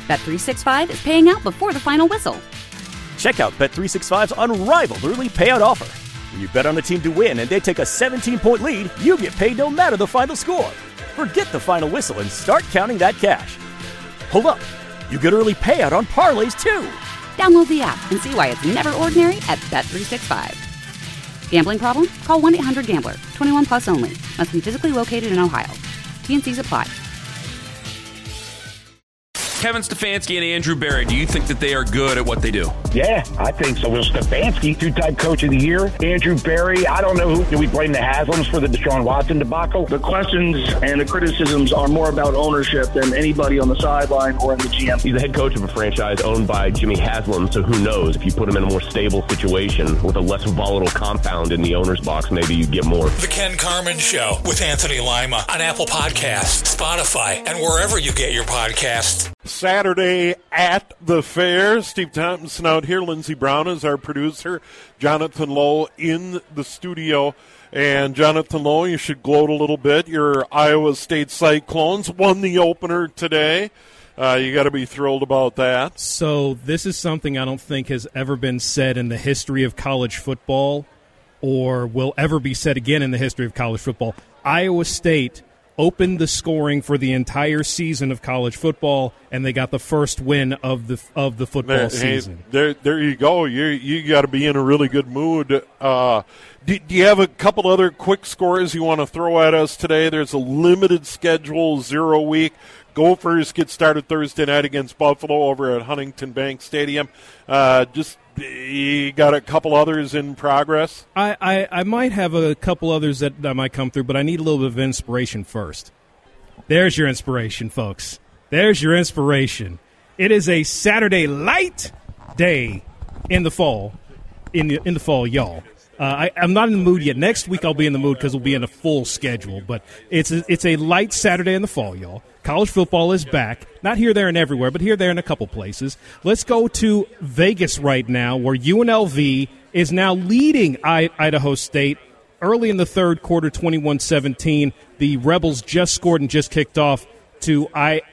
Bet365 is paying out before the final whistle. Check out Bet365's unrivaled early payout offer. When you bet on a team to win and they take a 17-point lead, you get paid no matter the final score. Forget the final whistle and start counting that cash. Hold up. You get early payout on parlays, too. Download the app and see why it's never ordinary at Bet365. Gambling problem? Call 1-800-GAMBLER. 21 plus only. Must be physically located in Ohio. T&Cs apply. Kevin Stefanski and Andrew Berry, do you think that they are good at what they do? Yeah, I think so. Well, Stefanski, two-time coach of the year. Andrew Berry, I don't know who. Do we blame the Haslams for the Deshaun Watson debacle? The questions and the criticisms are more about ownership than anybody on the sideline or in the GM. He's the head coach of a franchise owned by Jimmy Haslam, so who knows? If you put him in a more stable situation with a less volatile compound in the owner's box, maybe you get more. The Ken Carman Show with Anthony Lima on Apple Podcasts, Spotify, and wherever you get your podcasts. Saturday at the fair. Steve Thompson out here. Lindsey Brown is our producer. Jonathan Lowe in the studio. And Jonathan Lowe, you should gloat a little bit. Your Iowa State Cyclones won the opener today. You got to be thrilled about that. So this is something I don't think has ever been said in the history of college football or will ever be said again in the history of college football. Iowa State opened the scoring for the entire season of college football, and they got the first win of the football season. There you go. You got to be in a really good mood. Do you have a couple other quick scores you want to throw at us today? There's a limited schedule, 0 week. Gophers get started Thursday night against Buffalo over at Huntington Bank Stadium. You got a couple others in progress? I might have a couple others that might come through, but I need a little bit of inspiration first. There's your inspiration, folks. There's your inspiration. It is a Saturday light day in the fall. In the fall, y'all. I'm not in the mood yet. Next week I'll be in the mood because we'll be in a full schedule. But it's a light Saturday in the fall, y'all. College football is back. Not here, there, and everywhere, but here, there, and a couple places. Let's go to Vegas right now, where UNLV is now leading Idaho State early in the third quarter, 21-17. The Rebels just scored and just kicked off to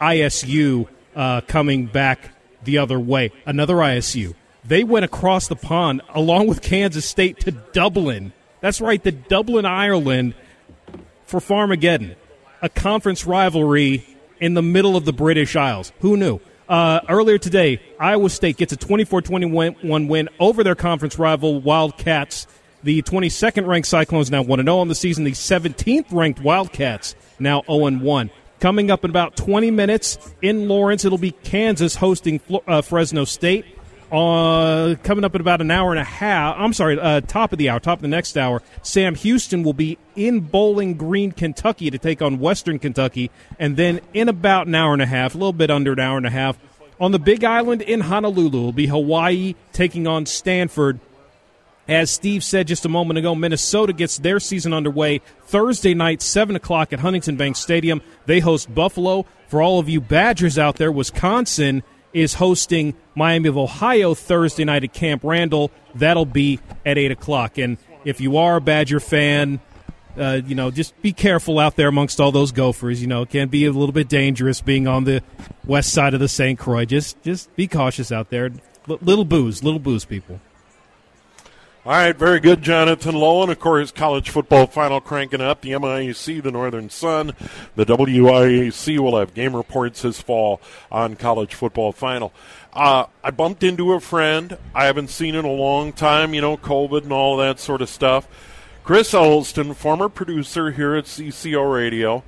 ISU coming back the other way. Another ISU. They went across the pond, along with Kansas State, to Dublin. That's right, to Dublin, Ireland, for Farmageddon, a conference rivalry in the middle of the British Isles. Who knew? Earlier today, Iowa State gets a 24-21 win over their conference rival Wildcats. The 22nd-ranked Cyclones now 1-0 on the season. The 17th-ranked Wildcats now 0-1. Coming up in about 20 minutes in Lawrence, it'll be Kansas hosting Fresno State. Coming up in about an hour and a half, top of the next hour, Sam Houston will be in Bowling Green, Kentucky to take on Western Kentucky. And then in about an hour and a half, a little bit under an hour and a half, on the Big Island in Honolulu will be Hawaii taking on Stanford. As Steve said just a moment ago, Minnesota gets their season underway Thursday night, 7 o'clock at Huntington Bank Stadium. They host Buffalo. For all of you Badgers out there, Wisconsin is hosting Miami of Ohio Thursday night at Camp Randall. That'll be at 8 o'clock. And if you are a Badger fan, just be careful out there amongst all those Gophers. It can be a little bit dangerous being on the west side of the St. Croix. Just be cautious out there. Little booze, people. All right, very good, Jonathan Lowe. And, of course, college football final cranking up. The MIAC, the Northern Sun, the WIAC will have game reports this fall on college football final. I bumped into a friend I haven't seen in a long time, COVID and all that sort of stuff. Chris Elston, former producer here at CCO Radio,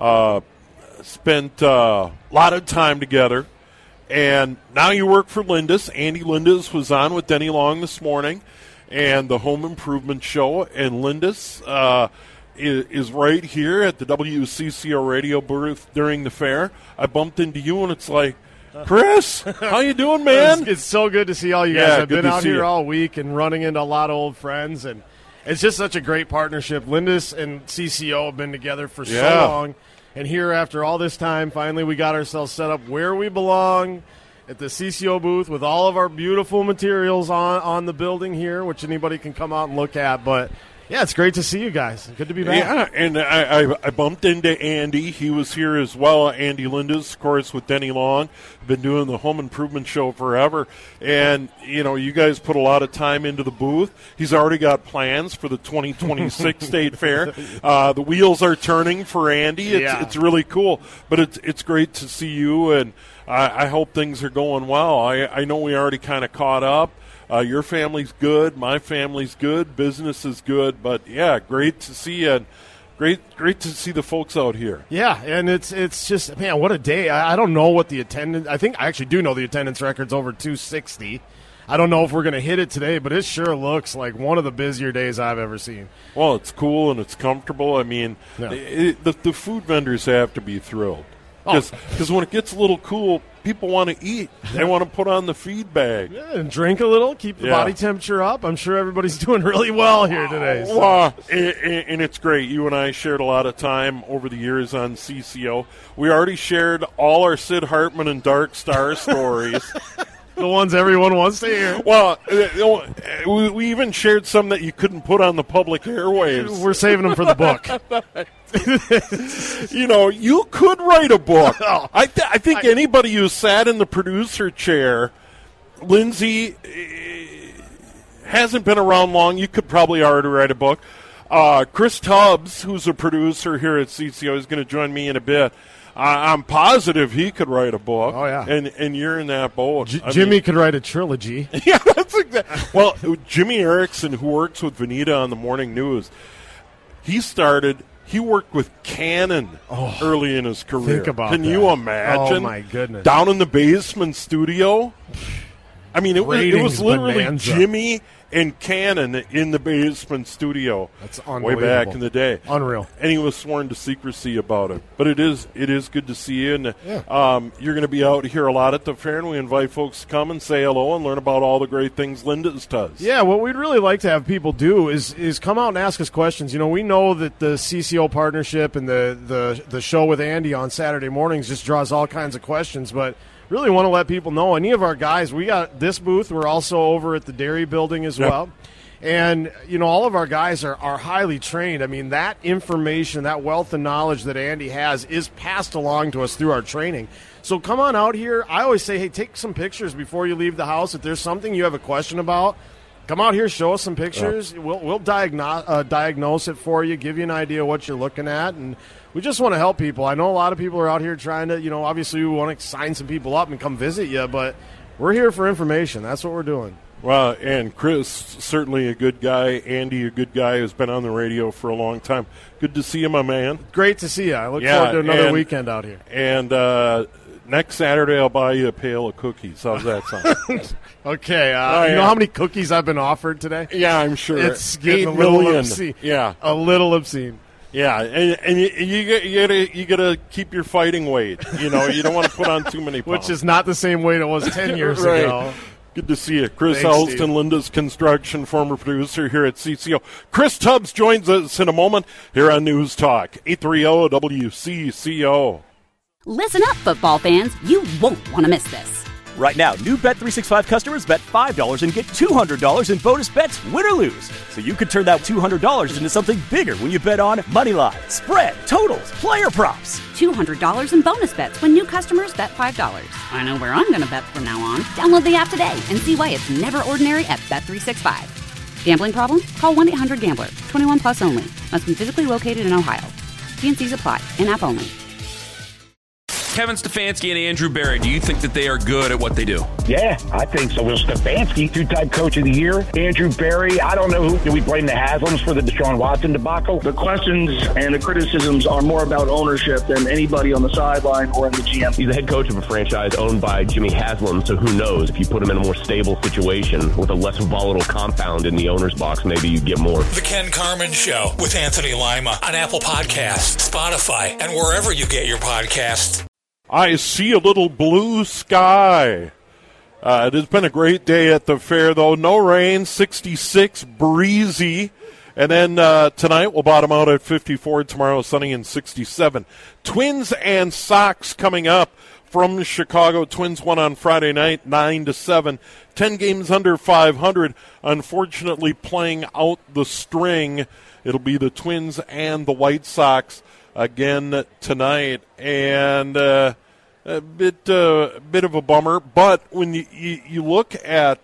spent a lot of time together. And now you work for Lindus. Andy Lindus was on with Denny Long this morning and the Home Improvement Show, and Lindus is right here at the WCCO radio booth during the fair. I bumped into you, and it's like, Chris, how you doing, man? It's so good to see all you guys. I've been out here all week and running into a lot of old friends, and it's just such a great partnership. Lindus and CCO have been together for so long, and here after all this time, finally we got ourselves set up where we belong, at the CCO booth with all of our beautiful materials on the building here, which anybody can come out and look at. But Yeah, it's great to see you guys. Good to be back. Yeah, and I bumped into Andy. He was here as well. Andy Lindes, of course, with Denny Long. Been doing the Home Improvement Show forever. And, you guys put a lot of time into the booth. He's already got plans for the 2026 State Fair. The wheels are turning for Andy. It's really cool. But it's great to see you, and I hope things are going well. I know we already kind of caught up. Your family's good. My family's good. Business is good. But, yeah, great to see you. And great to see the folks out here. Yeah, and it's just, man, what a day. I don't know what the attendance – I actually do know the attendance record's over 260. I don't know if we're going to hit it today, but it sure looks like one of the busier days I've ever seen. Well, it's cool and it's comfortable. I mean, the food vendors have to be thrilled. Because when it gets a little cool, people want to eat. They want to put on the feed bag. Yeah, and drink a little, keep the body temperature up. I'm sure everybody's doing really well here today. So. Well, and it's great. You and I shared a lot of time over the years on CCO. We already shared all our Sid Hartman and Dark Star stories. The ones everyone wants to hear. Well, we even shared some that you couldn't put on the public airwaves. We're saving them for the book. You could write a book. I think anybody who sat in the producer chair, Lindsay, hasn't been around long. You could probably already write a book. Chris Tubbs, who's a producer here at CCO, is going to join me in a bit. I'm positive he could write a book. Oh, yeah. And you're in that boat. Jimmy could write a trilogy. Yeah, that's exactly. Well, Jimmy Erickson, who works with Vanita on the Morning News, he worked with Canon early in his career. Think about Can that. you imagine? Oh, my goodness. Down in the basement studio? I mean, it was literally bonanza. Jimmy and Canon in the basement studio. That's Way unbelievable. back in the day. Unreal. And he was sworn to secrecy about it. But it is good to see you. And you're going to be out here a lot at the fair, and we invite folks to come and say hello and learn about all the great things Lindes does. Yeah, what we'd really like to have people do is come out and ask us questions. We know that the CCO partnership and the show with Andy on Saturday mornings just draws all kinds of questions, but really want to let people know any of our guys. We got this booth. We're also over at the dairy building as well. And, all of our guys are highly trained. I mean, that information, that wealth of knowledge that Andy has is passed along to us through our training. So come on out here. I always say, hey, take some pictures before you leave the house. If there's something you have a question about, come out here, show us some pictures. We'll diagnose it for you, give you an idea what you're looking at, and we just want to help people. I know a lot of people are out here trying to, obviously we want to sign some people up and come visit you, but we're here for information. That's what we're doing. Well, and Chris, certainly a good guy. Andy, a good guy who's been on the radio for a long time. Good to see you, my man. Great to see you. I look forward to another weekend out here. And next Saturday I'll buy you a pail of cookies. How's that sound? Okay. You know how many cookies I've been offered today? Yeah, I'm sure. It's getting 8 a little million. obscene. Yeah. A little obscene. Yeah, and you gotta keep your fighting weight. You don't want to put on too many pounds. Which is not the same weight it was 10 years ago. Good to see you. Chris Thanks, Elston, Lindes Construction, former producer here at CCO. Chris Tubbs joins us in a moment here on News Talk, 830 WCCO. Listen up, football fans. You won't want to miss this. Right now, new Bet365 customers bet $5 and get $200 in bonus bets, win or lose. So you could turn that $200 into something bigger when you bet on moneyline, spread, totals, player props. $200 in bonus bets when new customers bet $5. I know where I'm going to bet from now on. Download the app today and see why it's never ordinary at Bet365. Gambling problem? Call 1-800-GAMBLER. 21 plus only. Must be physically located in Ohio. T&Cs apply. In-app only. Kevin Stefanski and Andrew Berry, do you think that they are good at what they do? Yeah, I think so. Will Stefanski, two-time coach of the year. Andrew Berry, I don't know who. Do we blame the Haslams for the Deshaun Watson debacle? The questions and the criticisms are more about ownership than anybody on the sideline or in the GM. He's the head coach of a franchise owned by Jimmy Haslam, so who knows? If you put him in a more stable situation with a less volatile compound in the owner's box, maybe you get more. The Ken Carman Show with Anthony Lima on Apple Podcasts, Spotify, and wherever you get your podcasts. I see a little blue sky. It has been a great day at the fair, though. No rain, 66, breezy. And then tonight we'll bottom out at 54. Tomorrow sunny and 67. Twins and Sox coming up from Chicago. Twins won on Friday night, 9-7. 10 games under 500. Unfortunately, playing out the string, it'll be the Twins and the White Sox again tonight, and a bit of a bummer. But when you look at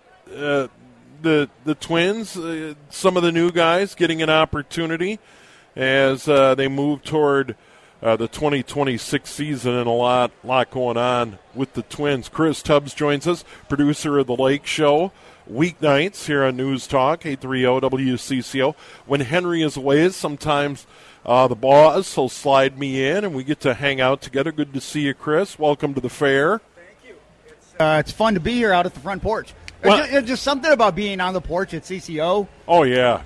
the Twins, some of the new guys getting an opportunity as they move toward the 2026 season, and a lot going on with the Twins. Chris Tubbs joins us, producer of The Lake Show, weeknights here on News Talk, 830 WCCO. When Henry is away, sometimes the boss will slide me in, and we get to hang out together. Good to see you, Chris. Welcome to the fair. Thank you. It's fun to be here out at the front porch. Well, just something about being on the porch at CCO. Oh, yeah.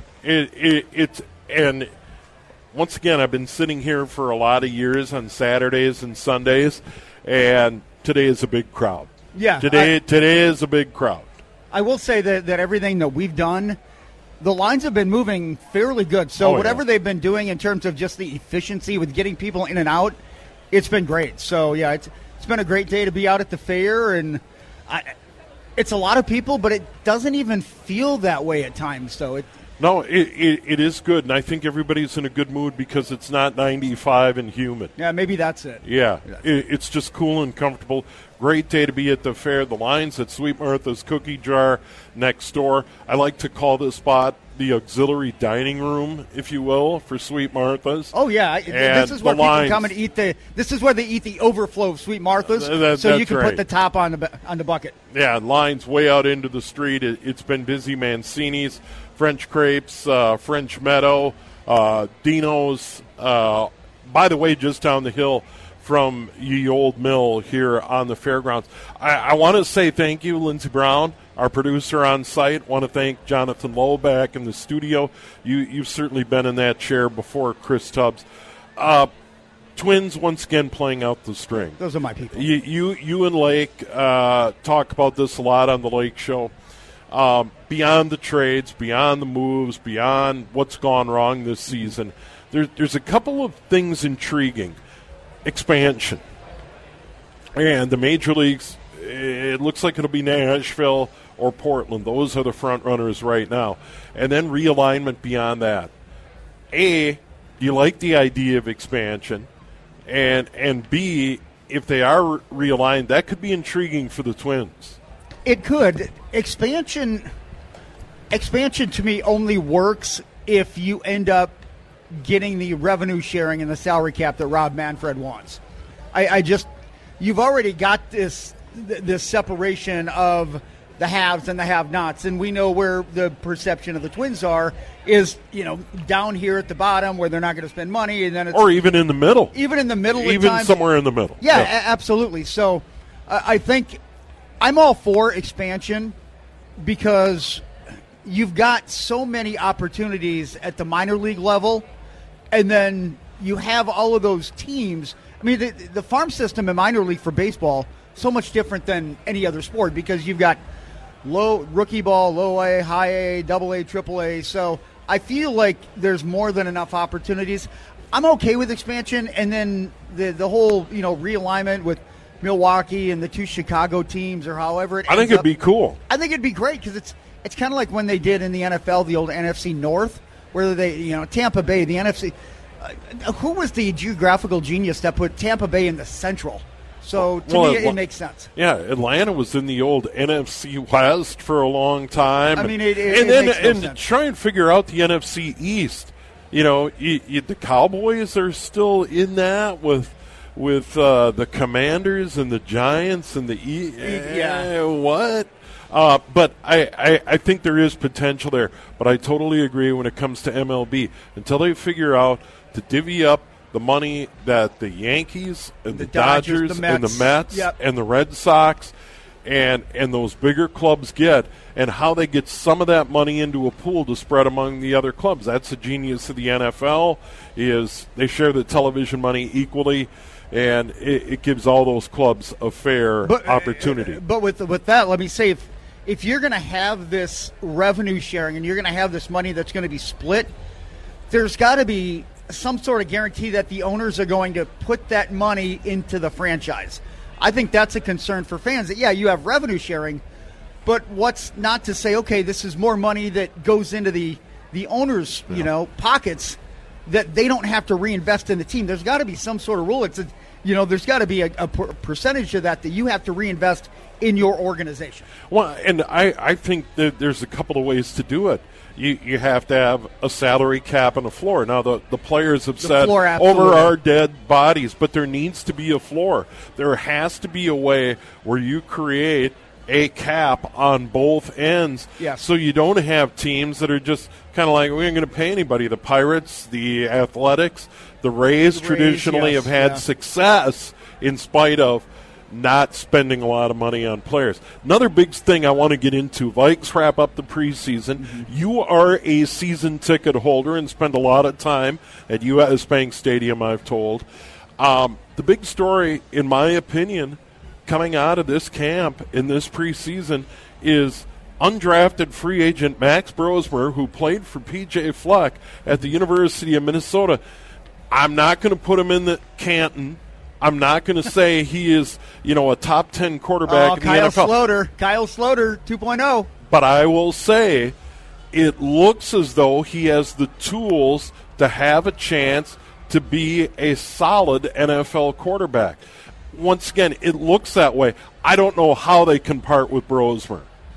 And once again, I've been sitting here for a lot of years on Saturdays and Sundays, and today is a big crowd. Yeah. Today is a big crowd. I will say that everything that we've done, the lines have been moving fairly good. So whatever they've been doing in terms of just the efficiency with getting people in and out, it's been great. So, yeah, it's been a great day to be out at the fair, and it's a lot of people, but it doesn't even feel that way at times. So No, it is good, and I think everybody's in a good mood because it's not 95 and humid. Yeah, maybe that's it. Yeah, it's just cool and comfortable. Great day to be at the fair. The line's at Sweet Martha's Cookie Jar next door. I like to call this spot the auxiliary dining room, if you will, for Sweet Martha's. Oh, yeah. This is where people come and eat this is where they eat the overflow of Sweet Martha's, so you can put the top on the bucket. Yeah, lines way out into the street. It's been busy. Mancini's, French Crepes, French Meadow, Dino's. By the way, just down the hill from Ye Old Mill here on the fairgrounds. I want to say thank you, Lindsey Brown, our producer on site. Want to thank Jonathan Lowe back in the studio. You've certainly been in that chair before, Chris Tubbs. Twins once again playing out the string. Those are my people. You and Lake talk about this a lot on the Lake Show. Beyond the trades, beyond the moves, beyond what's gone wrong this season, there's a couple of things intriguing. Expansion. And the major leagues, it looks like it'll be Nashville or Portland. Those are the front runners right now. And then realignment beyond that. A, do you like the idea of expansion? And B, if they are realigned, that could be intriguing for the Twins. It could. Expansion to me only works if you end up getting the revenue sharing and the salary cap that Rob Manfred wants. You've already got this separation of the haves and the have-nots, and we know where the perception of the Twins is down here at the bottom where they're not going to spend money, and then or even in the middle, even somewhere in the middle. Yeah. Absolutely. So I think I'm all for expansion because you've got so many opportunities at the minor league level, and then you have all of those teams. I mean, the farm system in minor league for baseball so much different than any other sport because you've got low rookie ball, low A, high A, double A, triple A. So I feel like there's more than enough opportunities. I'm okay with expansion, and then the whole realignment with Milwaukee and the two Chicago teams, or however it ends I think it'd be cool. I think it'd be great because it's kind of like when they did in the NFL, the old NFC North, where they, Tampa Bay, the NFC. Who was the geographical genius that put Tampa Bay in the Central? So to me, it makes sense. Yeah, Atlanta was in the old NFC West for a long time. I mean, it makes no sense. Try and figure out the NFC East. The Cowboys are still in that with the Commanders and the Giants and the what? But I think there is potential there. But I totally agree when it comes to MLB. Until they figure out to divvy up the money that the Yankees and the Dodgers and the Mets and the Red Sox and those bigger clubs get, and how they get some of that money into a pool to spread among the other clubs. That's the genius of the NFL, is they share the television money equally, and it gives all those clubs a fair opportunity. But with that, let me say, if you're going to have this revenue sharing and you're going to have this money that's going to be split, there's got to be some sort of guarantee that the owners are going to put that money into the franchise. I think that's a concern for fans that, you have revenue sharing, but what's not to say, okay, this is more money that goes into the owners, pockets that they don't have to reinvest in the team. There's got to be some sort of rule. There's got to be a percentage of that you have to reinvest in your organization. Well, and I think that there's a couple of ways to do it. You have to have a salary cap and a floor. Now, the players have said over our dead bodies, but there needs to be a floor. There has to be a way where you create a cap on both ends, so you don't have teams that are just kind of like, we ain't going to pay anybody. The Pirates, the Athletics, the Rays traditionally have had success in spite of not spending a lot of money on players. Another big thing I want to get into, Vikes wrap up the preseason. Mm-hmm. You are a season ticket holder and spend a lot of time at U.S. Bank Stadium, I've told. The big story, in my opinion, coming out of this camp in this preseason is undrafted free agent Max Brosmer, who played for P.J. Fleck at the University of Minnesota. I'm not going to put him in the Canton. I'm not going to say he is, a top 10 quarterback in the NFL. Kyle Sloter 2.0. But I will say it looks as though he has the tools to have a chance to be a solid NFL quarterback. Once again, it looks that way. I don't know how they can part with Brosmer.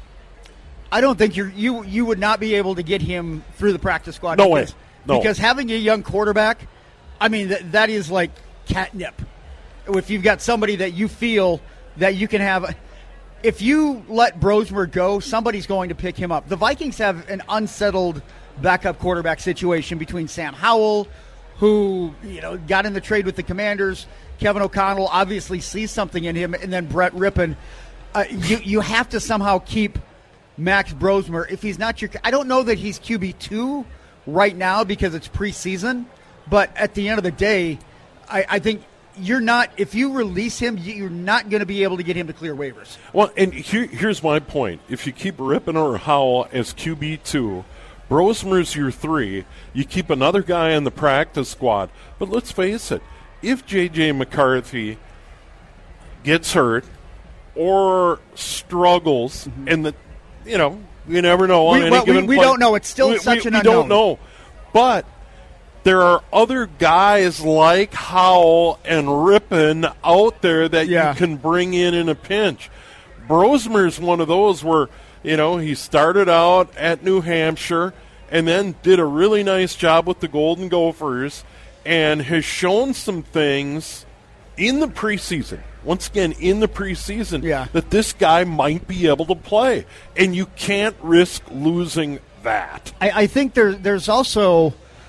I don't think you would not be able to get him through the practice squad. No way. No. Because having a young quarterback, I mean, that is like catnip. If you've got somebody that you feel that you can have, if you let Brosmer go, somebody's going to pick him up. The Vikings have an unsettled backup quarterback situation between Sam Howell, who got in the trade with the Commanders. Kevin O'Connell obviously sees something in him, and then Brett Rippon. You have to somehow keep Max Brosmer. If he's not I don't know that he's QB2 right now because it's preseason, but at the end of the day, I think you're not. If you release him, you're not going to be able to get him to clear waivers. Well, and here's my point: if you keep Rippon or Howell as QB2, Brosmer's your 3. You keep another guy on the practice squad. But let's face it: if J.J. McCarthy gets hurt or struggles, and you never know on any given play. We don't know. It's still such an unknown. We don't know, but there are other guys like Howell and Rippon out there that you can bring in a pinch. Brosmer's one of those where, he started out at New Hampshire and then did a really nice job with the Golden Gophers and has shown some things in the preseason. Once again, in the preseason, that this guy might be able to play. And you can't risk losing that. I think there's also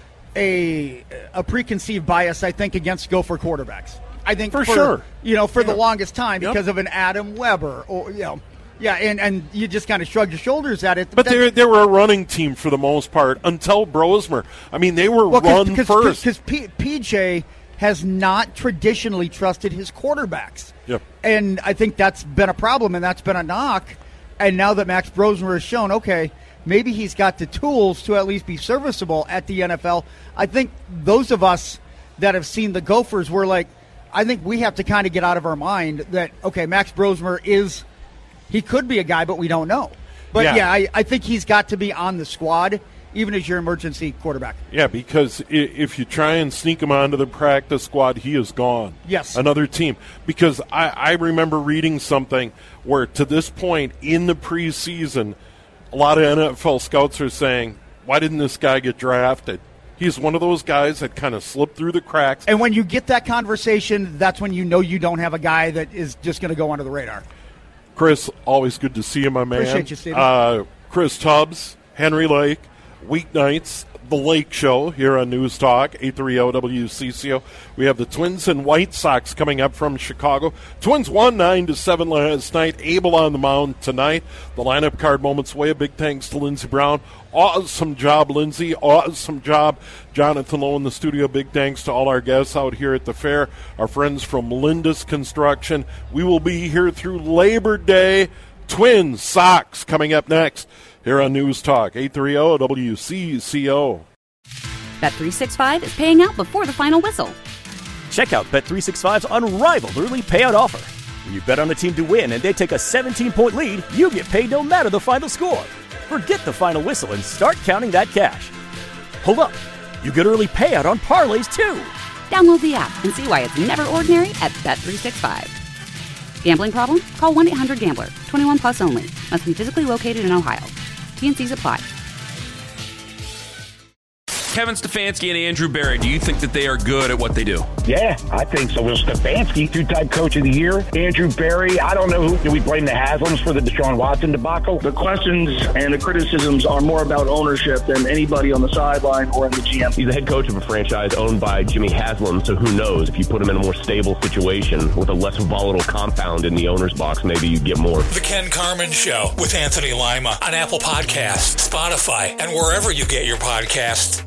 a preconceived bias, I think, against Gopher quarterbacks. I think for sure, for the longest time because of an Adam Weber, or and you just kind of shrugged your shoulders at it. But they were a running team for the most part until Brosmer. I mean, they were run first because PJ has not traditionally trusted his quarterbacks. Yep. And I think that's been a problem, and that's been a knock. And now that Max Brosmer has shown, okay, maybe he's got the tools to at least be serviceable at the NFL. I think those of us that have seen the Gophers were like, I think we have to kind of get out of our mind that, okay, Max Brosmer he could be a guy, but we don't know. But, I think he's got to be on the squad, even as your emergency quarterback. Yeah, because if you try and sneak him onto the practice squad, he is gone. Yes. Another team. Because I remember reading something where to this point in the preseason, a lot of NFL scouts are saying, why didn't this guy get drafted? He's one of those guys that kind of slipped through the cracks. And when you get that conversation, that's when you know you don't have a guy that is just going to go under the radar. Chris, always good to see you, my man. Appreciate you, Stephen. Chris Tubbs, Henry Lake, weeknights, The Lake Show here on News Talk, 830 WCCO. We have the Twins and White Sox coming up from Chicago. Twins won 9-7 last night. Abel on the mound tonight. The lineup card moments way. A big thanks to Lindsey Brown. Awesome job, Lindsey. Awesome job, Jonathan Lowe in the studio. Big thanks to all our guests out here at the fair. Our friends from Lindus Construction. We will be here through Labor Day. Twins, Sox coming up next here on News Talk, 830 WCCO. Bet365 is paying out before the final whistle. Check out Bet365's unrivaled early payout offer. When you bet on a team to win and they take a 17-point lead, you get paid no matter the final score. Forget the final whistle and start counting that cash. Hold up. You get early payout on parlays, too. Download the app and see why it's never ordinary at Bet365. Gambling problem? Call 1-800-GAMBLER. 21 plus only. Must be physically located in Ohio. T&Cs apply. Kevin Stefanski and Andrew Berry, do you think that they are good at what they do? Yeah, I think so. Will Stefanski, two-time coach of the year. Andrew Berry, I don't know who. Do we blame the Haslams for the Deshaun Watson debacle? The questions and the criticisms are more about ownership than anybody on the sideline or in the GM. He's the head coach of a franchise owned by Jimmy Haslam, so who knows? If you put him in a more stable situation with a less volatile compound in the owner's box, maybe you get more. The Ken Carman Show with Anthony Lima on Apple Podcasts, Spotify, and wherever you get your podcasts.